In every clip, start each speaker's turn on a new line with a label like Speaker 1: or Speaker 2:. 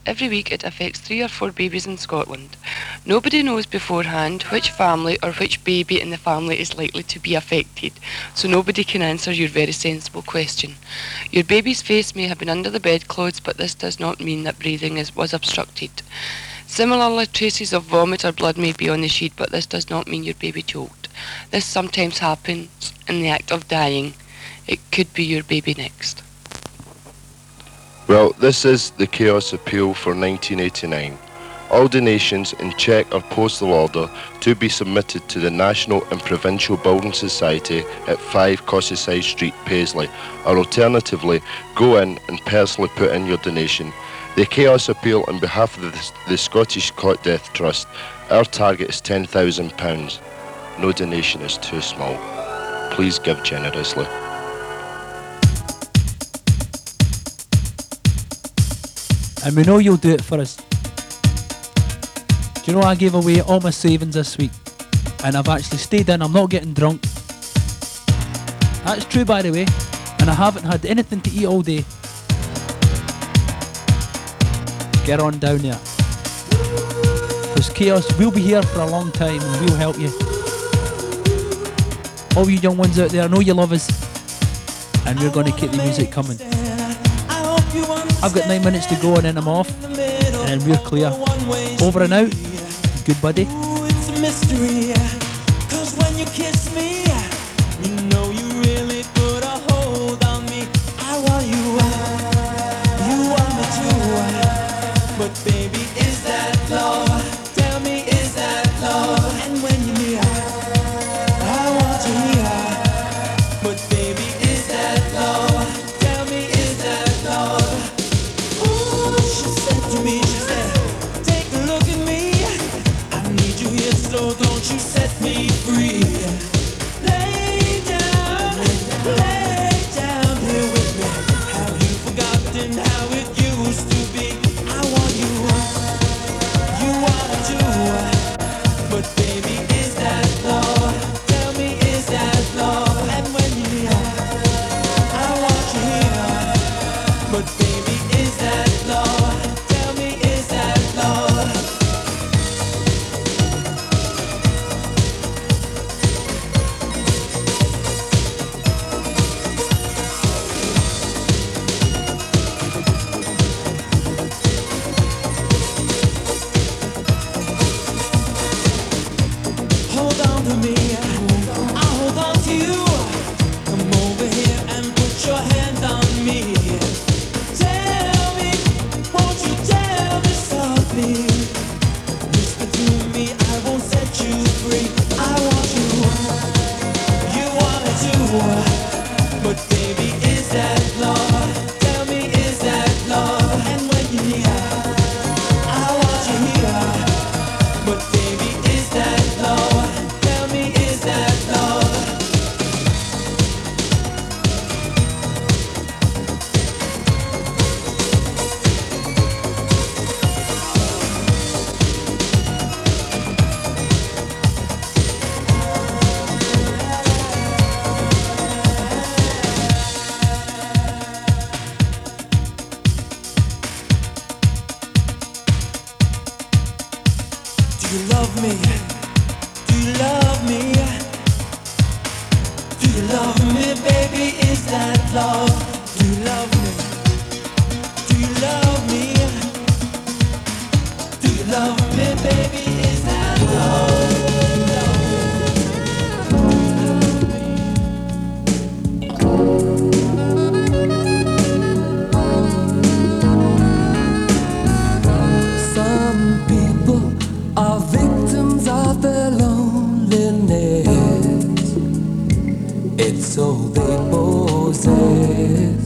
Speaker 1: Every week it affects 3 or 4 babies in Scotland. Nobody knows beforehand which family or which baby in the family is likely to be affected, so nobody can answer your very sensible question. Your baby's face may have been under the bedclothes, but this does not mean that was obstructed. Similarly, traces of vomit or blood may be on the sheet, but this does not mean your baby choked. This sometimes happens in the act of dying. It could be your baby next.
Speaker 2: Well, this is the Chaos Appeal for 1989. All donations in cheque or postal order to be submitted to the National and Provincial Building Society at 5 Cosseside Street, Paisley, or alternatively, go in and personally put in your donation. The Chaos Appeal on behalf of the Scottish Cot Death Trust. Our target is £10,000. No donation is too small. Please give generously.
Speaker 3: And we know you'll do it for us. Do you know I gave away all my savings this week? And I've actually stayed in, I'm not getting drunk. That's true, by the way. And I haven't had anything to eat all day. Get on down there. Because Chaos will be here for a long time and we'll help you. All you young ones out there, I know you love us. And we're going to keep the music coming. I've got 9 minutes to go and then I'm off. And then we're clear. Over and out. Good buddy.
Speaker 4: Ooh, it's a mystery. 'Cause when you kiss me, you know you really put a hold on me. I want you, you want me too. But baby, is that love? Tell me, is that love? And when you're near, I want you here. But baby, is that love? Tell me, is that love? Ooh, she said to me, she said, take a look at me. I need you here, so don't you set me free. Lay down here with me. Have you forgotten how it used to be? I want you want to. But baby, is that love? Tell me, is that love? And when you're near, I want you here. But baby, is that love? Tell me, is that love? Hold on to me, I'll hold on to you. Come over here and put your hand on me. Tell me, won't you tell me softly? Whisper to me, I won't set you free. I want you want me too. But baby, is that love? Tell me, is that love? And when you're near, I want you here. But baby, is that love? Tell me, is that love? Do you love me? Do you love me? Do you love me, baby? Is that love? Do you love me? Do you love me? Do you love me, baby? Is that love? Some people are victims of their loneliness. It's all they possess.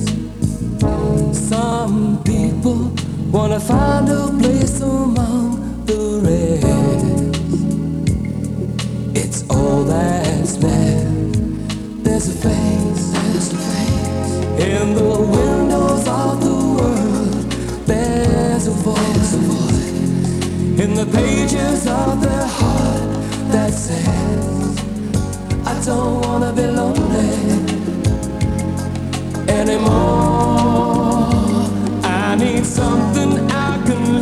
Speaker 4: Some people wanna find a place among the rest. It's all that's left. There's a face in the windows of the world. There's a voice in the pages of their heart that says, I don't wanna be lonely anymore. I need something I can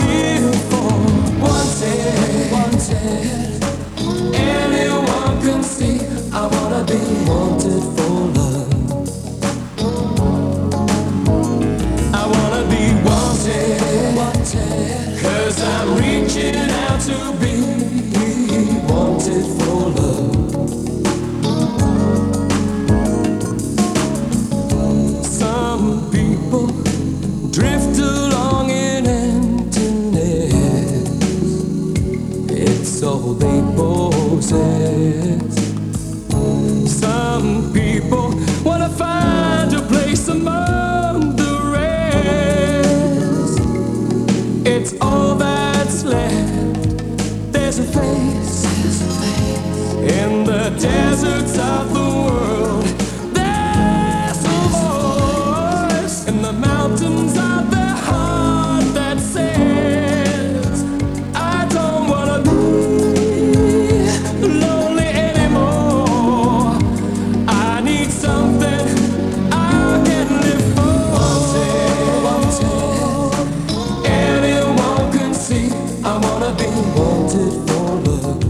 Speaker 4: It's all that's left. There's a face in the deserts of the world. There's a voice in the mountains of the heart that says, I don't wanna be lonely anymore. I need something I can live for. Wanted. Anyone can see I wanna be wanted for love.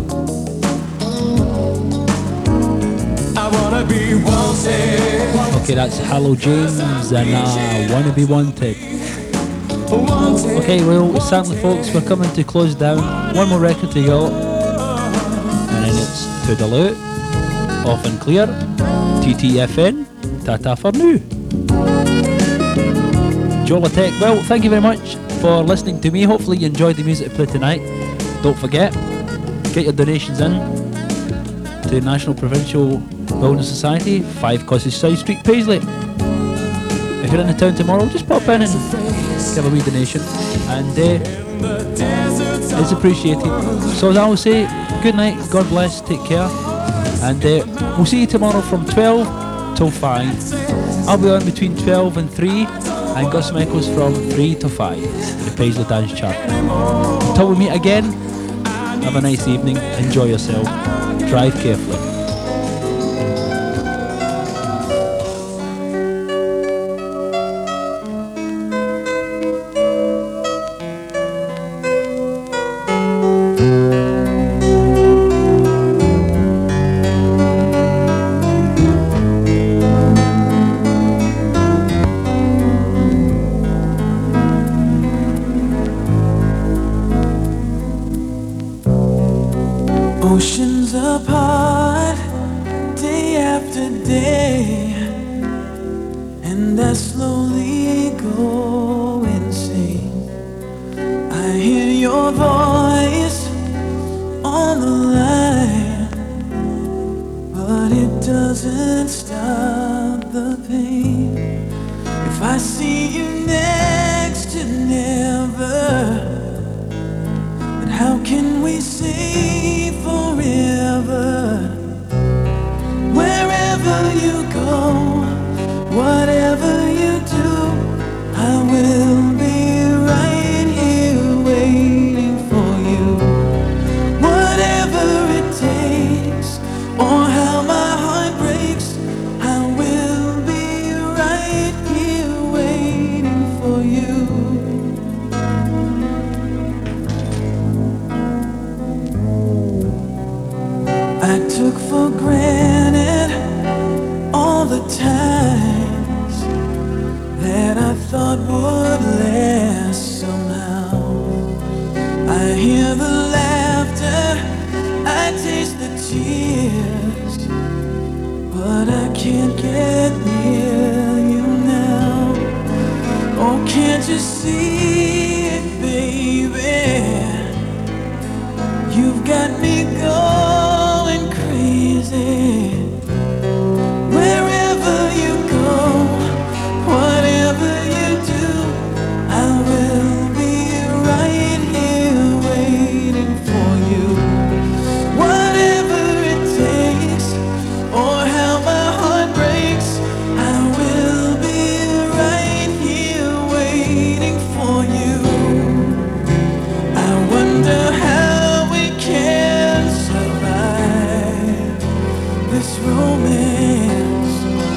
Speaker 4: I wanna be wanted.
Speaker 3: Okay, that's Hello James and Wanna Be Wanted. Okay, well, sadly folks, we're coming to close down. One more record to go, and then it's Toodaloo, off and clear, TTFN, Tata for now. Jolatech, well, thank you very much for listening to me. Hopefully you enjoyed the music I played tonight. Don't forget, get your donations in to the National Provincial Building Society, 5 Cottage Side Street, Paisley. If you're in the town tomorrow, just pop in and give a wee donation, and it's appreciated. So as I always say, good night, God bless, take care, and we'll see you tomorrow from 12 till 5. I'll be on between 12 and 3, and Gus Michaels from 3 to 5 in the Paisley Dance Chart. Until we meet again, have a nice evening, enjoy yourself, drive carefully.
Speaker 4: Oceans apart, day after day, and I slowly go insane. I hear your voice on the line, but it doesn't stop the pain. If I see you next to never, then how can we say forever? Wherever you go, whatever you do, I will be right here waiting for you. Whatever it takes, or how my heart breaks, I will be right here waiting for you. I took for granted all the times that I thought would last somehow. I hear the laughter, I taste the tears, but I can't get near you now. Oh, can't you see it, baby? You've got me going crazy. Wherever you go, whatever you do, I will be right here waiting for you. Whatever it takes, or how my heart breaks, I will be right here waiting for you. I wonder how we can survive this romance,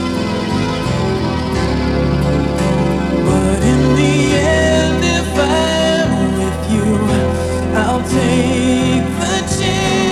Speaker 4: but in the end, if I'm with you, I'll take the chance.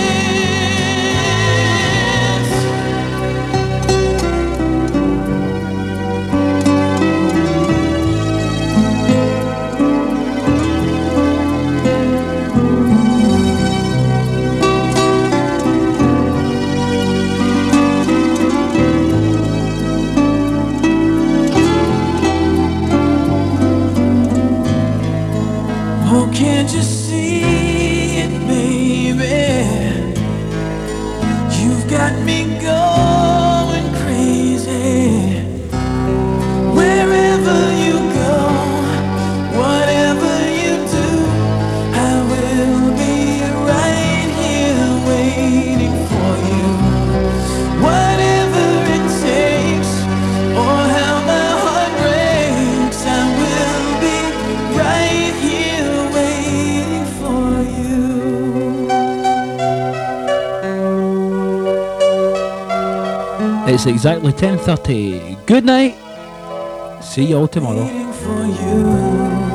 Speaker 4: Oh, can't you see it, baby? You've got me going crazy. Wherever you go, whatever you do,
Speaker 3: It's exactly 10:30. Good night. See you all tomorrow.
Speaker 4: Waiting for you.